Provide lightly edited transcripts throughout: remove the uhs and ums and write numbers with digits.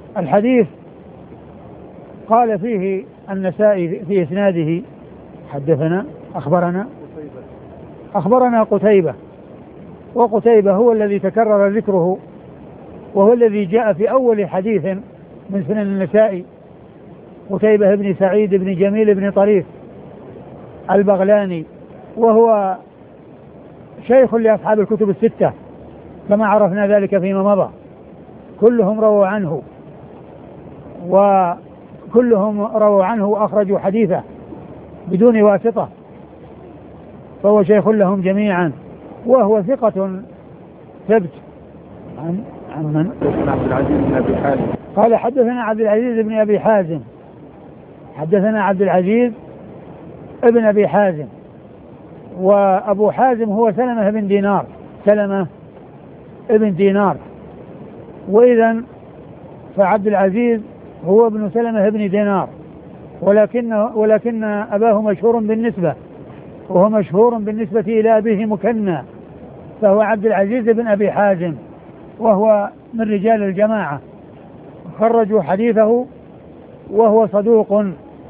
الحديث قال فيه النسائي في إسناده حدثنا أخبرنا قتيبة، وقتيبة هو الذي تكرر ذكره، وهو الذي جاء في أول حديث من سنن النسائي، قتيبة بن سعيد بن جميل بن طريف البغلاني، وهو شيخ لأصحاب الكتب الستة كما عرفنا ذلك فيما مضى، كلهم رووا عنه وأخرجوا حديثه بدون واسطة، فهو شيخ لهم جميعا، وهو ثقة ثبت. عن من؟ عبد العزيز بن أبي حازم قال حدثنا عبد العزيز بن أبي حازم، حدثنا عبد العزيز ابن أبي حازم، وأبو حازم هو سلمة ابن دينار، وإذن فعبد العزيز هو ابن سلمة ابن دينار، ولكن أباه مشهور بالنسبة، وهو مشهور بالنسبة إلى أبيه مكنى، فهو عبد العزيز بن أبي حازم، وهو من رجال الجماعة، خرجوا حديثه وهو صدوق.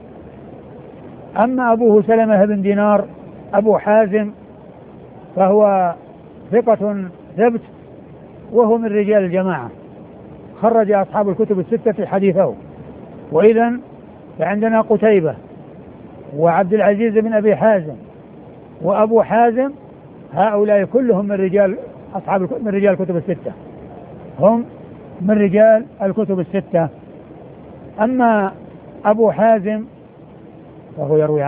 أما أبوه سلمة بن دينار أبو حازم فهو ثقة ثبت، وهو من رجال الجماعة، خرج أصحاب الكتب الستة حديثه. وإذن فعندنا قتيبة وعبد العزيز بن أبي حازم وأبو حازم، هؤلاء كلهم من رجال الكتب الستة، هم من رجال الكتب الستة. أما أبو حازم فهو يروي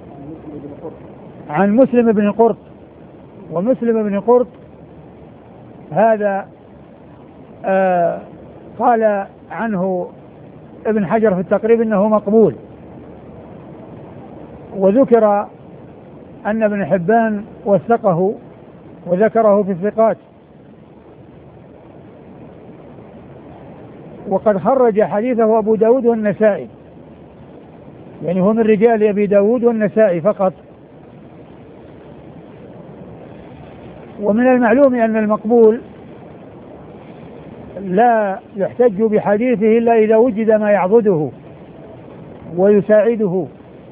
عن مسلم بن قرط، ومسلم بن قرط هذا قال عنه ابن حجر في التقريب انه مقبول، وذكر ان ابن حبان وثقه وذكره في الثقات، وقد خرج حديثه أبو داود والنسائي، يعني هو من رجال أبي داود والنسائي فقط. ومن المعلوم أن المقبول لا يحتج بحديثه إلا إذا وجد ما يعضده ويساعده،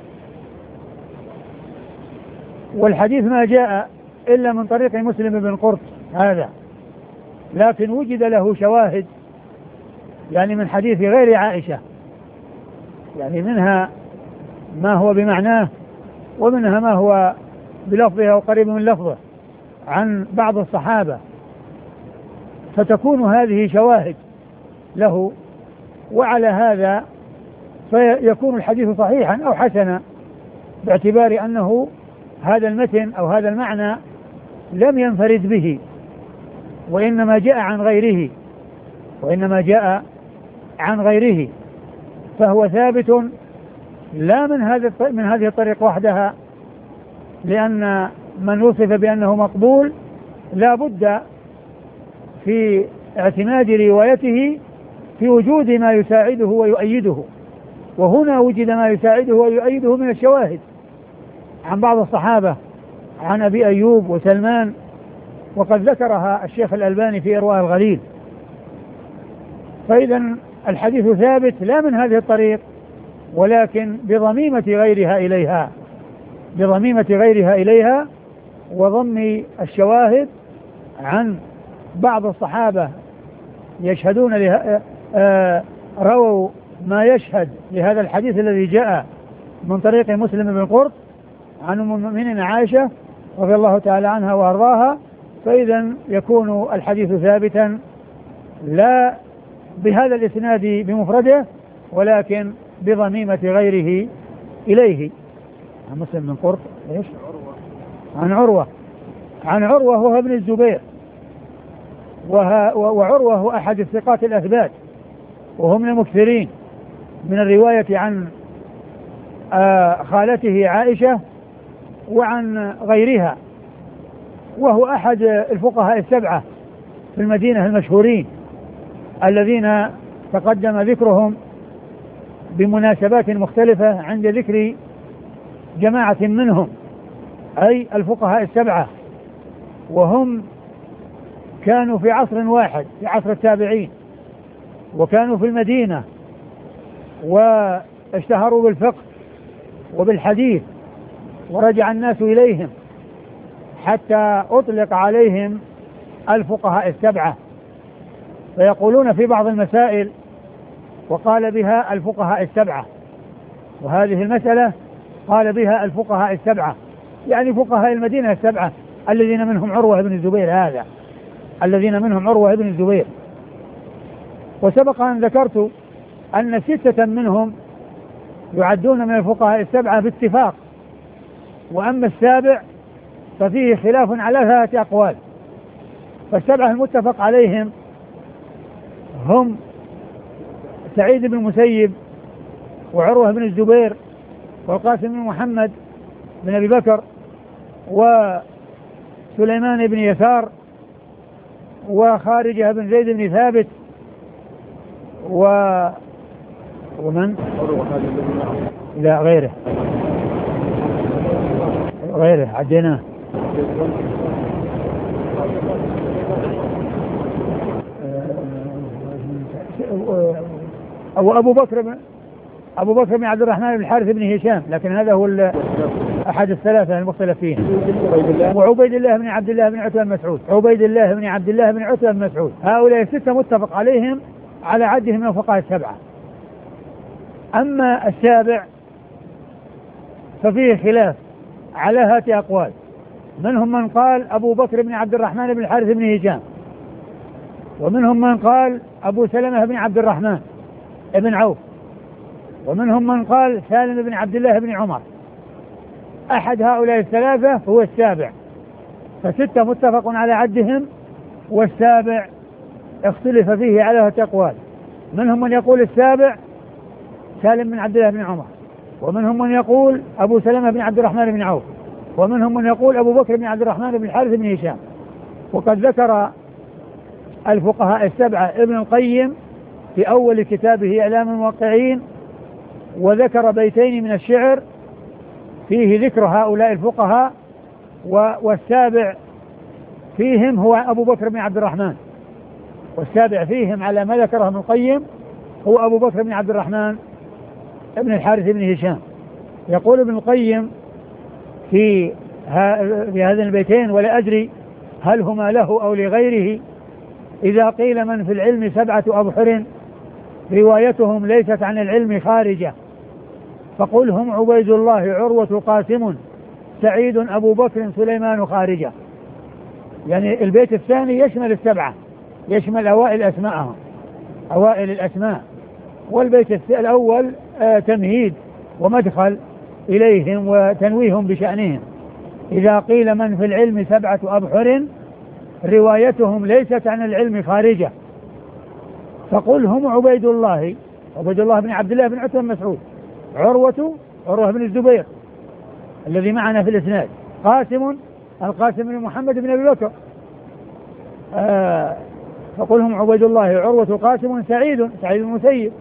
والحديث ما جاء إلا من طريق مسلم بن قرط هذا، لكن وجد له شواهد يعني من حديث غير عائشة، يعني منها ما هو بمعناه ومنها ما هو بلفظه أو قريب من لفظه عن بعض الصحابة، فتكون هذه شواهد له، وعلى هذا فيكون الحديث صحيحا أو حسنا، باعتبار أنه هذا المتن أو هذا المعنى لم ينفرد به، وإنما جاء عن غيره، فهو ثابت لا من هذه الطريق وحدها، لأن من وصف بأنه مقبول لا بد في اعتماد روايته في وجود ما يساعده ويؤيده، وهنا وجد ما يساعده ويؤيده من الشواهد عن بعض الصحابة، عن أبي أيوب وسلمان، وقد ذكرها الشيخ الألباني في إرواء الغليل. فإذا الحديث ثابت لا من هذه الطريق، ولكن بضميمة غيرها إليها وضم الشواهد عن بعض الصحابة يشهدون رووا ما يشهد لهذا الحديث الذي جاء من طريق مسلم بن قرط عن أم المؤمنين عائشة رضي الله تعالى عنها وأرضاها. فإذا يكون الحديث ثابتا لا بهذا الإسناد بمفرده، ولكن بضميمة غيره إليه. عن مسلم بن قرط إيش؟ عن عروة وهو ابن الزبير، وعروة هو أحد الثقات الأثبات، وهم من المكثرين من الرواية عن خالته عائشة وعن غيرها، وهو أحد الفقهاء السبعة في المدينة المشهورين الذين تقدم ذكرهم بمناسبات مختلفة عند ذكر جماعة منهم، أي الفقهاء السبعة، وهم كانوا في عصر واحد في عصر التابعين، وكانوا في المدينة واشتهروا بالفقه وبالحديث، ورجع الناس إليهم حتى أطلق عليهم الفقهاء السبعة، فيقولون في بعض المسائل وقال بها الفقهاء السبعة، وهذه المسألة قال بها الفقهاء السبعة، يعني فقهاء المدينة السبعة الذين منهم عروة بن الزبير، هذا الذين منهم عروة بن الزبير. وسبق أن ذكرت أن 6 منهم يعدون من الفقهاء السبعة باتفاق، وأما السابع ففيه خلاف على 3 أقوال. فالسبعة المتفق عليهم هم سعيد بن المسيب، وعروة بن الزبير، والقاسم بن محمد بن أبي بكر، وسليمان بن يسار، وخارجة بن زيد بن ثابت، ومن؟ لا غيره عديناه. أبو بكر بن عبد الرحمن بن الحارث بن هشام، لكن هذا هو أحد الثلاثة المختلف فيهم. وعبيد الله بن عبد الله بن عتبة بن مسعود، عبيد الله بن عبد الله بن عتبة بن مسعود. هؤلاء 6 متفق عليهم على عدهم من الفقهاء السبعة. أما السابع ففيه خلاف على 3 أقوال، منهم من قال أبو بكر بن عبد الرحمن بن الحارث بن هشام، ومنهم من قال أبو سلمة بن عبد الرحمن بن عوف، ومنهم من قال سالم بن عبد الله بن عمر. أحد هؤلاء الثلاثة هو السابع، ف6 متفق على عدهم، والسابع اختلف فيه على 3 أقوال، منهم من يقول السابع سالم بن عبد الله بن عمر، ومنهم من يقول أبو سلمة بن عبد الرحمن بن عوف، ومنهم من يقول أبو بكر بن عبد الرحمن بن الحارث بن هشام. وقد ذكر الفقهاء السبعة ابن القيم في أول كتابه إعلام الموقعين، وذكر بيتين من الشعر فيه ذكر هؤلاء الفقهاء، والسابع فيهم هو أبو بكر بن عبد الرحمن، والسابع فيهم على ما ذكره ابن القيم هو أبو بكر بن عبد الرحمن ابن الحارث بن هشام. يقول ابن القيم في هذين البيتين: ولا أدري هل هما له أو لغيره، إذا قيل من في العلم 7 أبحر روايتهم ليست عن العلم خارجة، فقل هم عبيد الله عروة قاسم سعيد أبو بكر سليمان خارجة. يعني البيت الثاني يشمل 7، يشمل أوائل أسماءهم، أوائل الأسماء، والبيت الأول تمهيد ومدخل إليهم وتنويهم بشأنهم. إذا قيل من في العلم 7 أبحر روايتهم ليست عن العلم خارجة، فقل هم عبيد الله بن عبد الله بن عتبة بن مسعود، عروة بن الزبير الذي معنا في الإسناد، القاسم بن محمد بن أبي بكر، فقل هم عبيد الله عروة قاسم سعيد المسيب،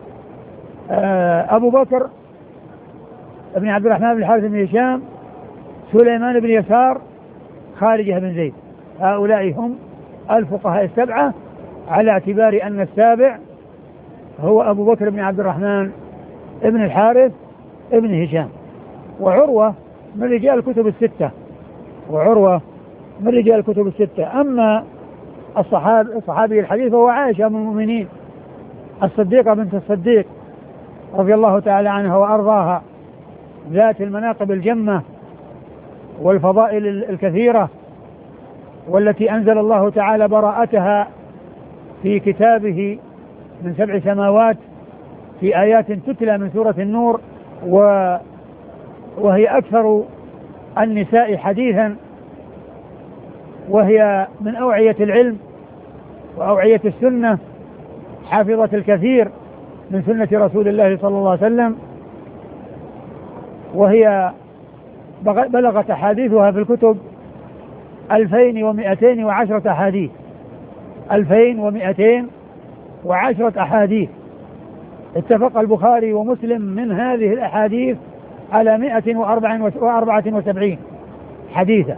أبو بكر بن عبد الرحمن بن الحارث بن هشام، سليمان بن يسار، خارجة بن زيد. هؤلاء هم الفقهاء السبعة، على اعتبار أن السابع هو أبو بكر بن عبد الرحمن ابن الحارث ابن هشام. وعروة من رجال الكتب الستة. أما الصحابي الحديث هو عائشة أم المؤمنين الصديقة بنت الصديق رضي الله تعالى عنها وأرضاها، ذات المناقب الجمة والفضائل الكثيرة، والتي أنزل الله تعالى براءتها في كتابه من 7 سماوات في آيات تتلى من سورة النور، وهي أكثر النساء حديثا، وهي من أوعية العلم وأوعية السنة، حافظة الكثير من سنة رسول الله صلى الله عليه وسلم، وهي بلغت أحاديثها في الكتب 2210 أحاديث، 2210 أحاديث. اتفق البخاري ومسلم من هذه الأحاديث على 174 حديثا،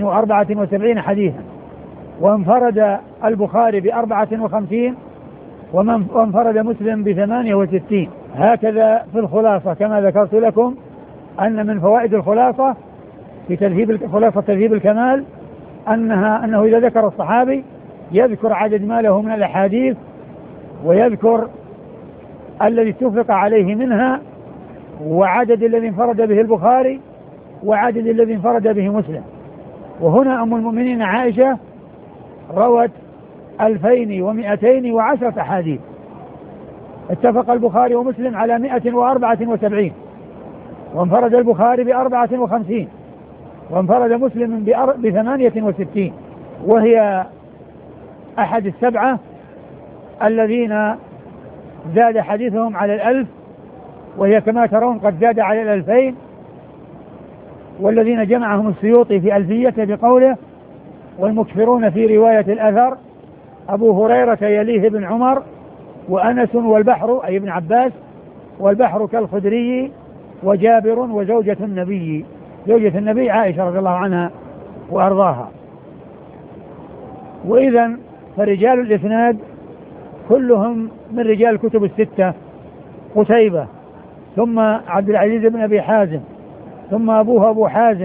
174 حديثا، وانفرد البخاري ب54 وانفرد مسلم ب68. هكذا في الخلاصة كما ذكرت لكم أن من فوائد الخلاصة في خلاصة تهذيب الكمال أنه إذا ذكر الصحابي يذكر عدد ما له من الأحاديث ويذكر الذي اتفق عليه منها وعدد الذي انفرد به البخاري وعدد الذي انفرد به مسلم. وهنا أم المؤمنين عائشة روت 2210 أحاديث، اتفق البخاري ومسلم على 174، وانفرد البخاري ب54، وانفرد مسلم ب68، وهي أحد السبعة الذين زاد حديثهم على 1000، وهي كما ترون قد زاد على 2000، والذين جمعهم السيوطي في ألفيته بقوله: والمكثرون في رواية الأثر أبو هريرة يليه ابن عمر وأنس والبحر أي ابن عباس والبحر كالخدري وجابر وزوجة النبي، زوجة النبي عائشة رضي الله عنها وأرضاها. وإذن فرجال الإسناد كلهم من رجال الكتب الستة: قتيبة، ثم عبد العزيز بن أبي حازم، ثم أبوه أبو حازم،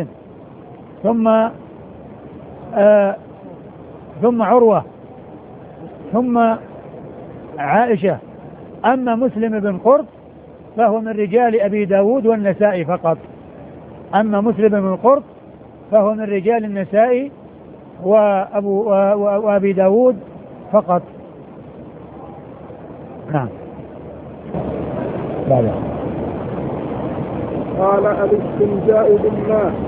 ثم عروة، ثم عائشة. أما مسلم بن قرط فهو من رجال أبي داود والنسائي فقط. أما مسلم بن قرط فهو من رجال النسائي وأبي داود فقط. نعم. قال الاستنجاء بالماء